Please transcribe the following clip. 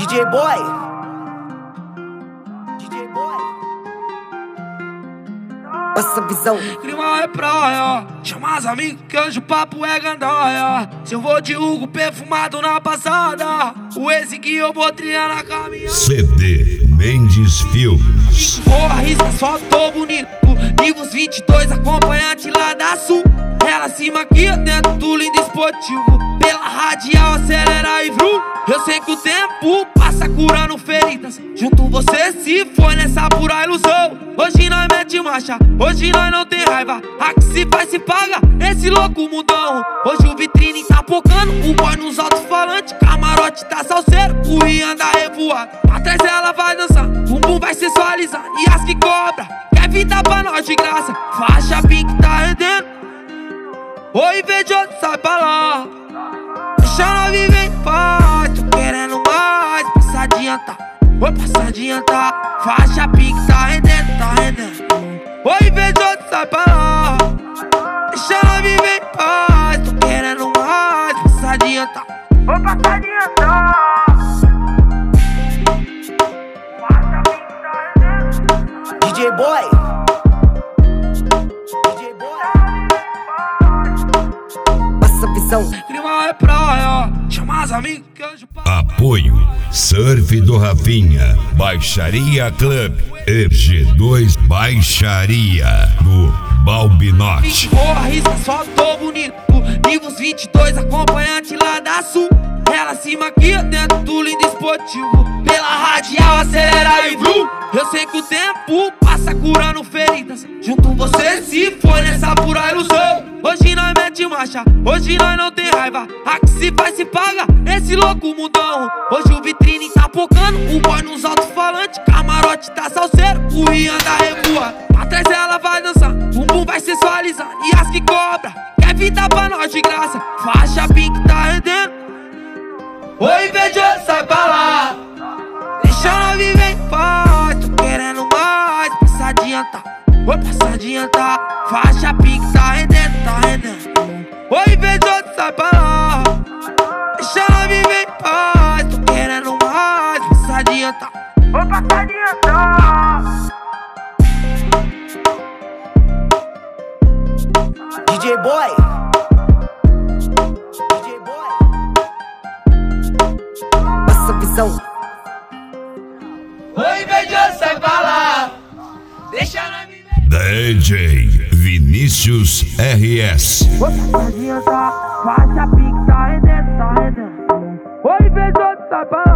DJ Boy. DJ Boy. Essa visão. Clima é praia, chama as amigas que hoje o papo é gandaia. Se eu vou de Hugo perfumado na passada, o ex que eu vou trilhar na caminhada. CD Mendes Filmes. Porra, risca, só tô bonito. Livros 22, acompanhante lá da Sul. Ela se maquia dentro do lindo esportivo. Pela radial acelera e vrum. Eu sei que o tempo passa curando feridas. Junto você se foi nessa pura ilusão. Hoje nós mete marcha, hoje nós não tem raiva. A que se faz se paga, esse louco mundão. Hoje o vitrine tá pocando, o boy nos alto-falantes. Camarote tá salseiro, o Rian da revoada. Atrás ela vai dançar, bumbum vai sensualizar. E as que cobra, quer vida pra nós de graça. Faixa pink tá rendendo. Oi, invejoso, sai pra lá. Deixa nós viver em paz. Tô querendo mais, passa a adiantar. Oi, passa a adiantar. Faixa pink tá rendendo, tá rendendo. Oi, invejoso, sai pra lá. Deixa nós viver em paz. Tô querendo mais, passa a adiantar. Oi, passa a adiantar. Faixa pink tá rendendo. DJ Boy. Clima é praia, chama as amigas que hoje o papo. Apoio Surf do Rafinha, Baixaria Club e G2 Baixaria do Balbinote. Porra, risca, só tô bonito. Livros 22, acompanhante lá da Sul. Ela se maquia dentro do lindo esportivo. Pela radial acelera e vrum. Eu sei que o tempo passa curando feridas. Junto você se foi nessa pura ilusão. Hoje nós mete marcha, hoje nós não tem raiva. A que se faz se paga, esse louco mundão. Hoje o vitrine tá pocando, o boy nos alto-falantes. Camarote tá salseiro, o Rian da revoada. Atrás ela vai dançar, bumbum vai sensualizar. E as que cobra, quer vida pra nós de graça. Faixa pink tá rendendo. Oi, invejoso, sai pra lá. Deixa nós viver em paz. Tô querendo mais, passa a adiantar. Oi, passa a adiantar. Faixa pink tá rendendo, tá rendendo. Oi, invejoso, sai pra lá. Deixa nós viver em paz. Tô querendo mais, passa a adiantar. Oi, passa a adiantar. DJ Boy. DJ Boy. Essa visão. Oi, invejoso, sai pra lá. Deixa nós viver. DJ Vinícius RS. Oi, passa a adiantar. Faixa pink tá rendendo, tá rendendo. Oi, invejoso, sai pra lá.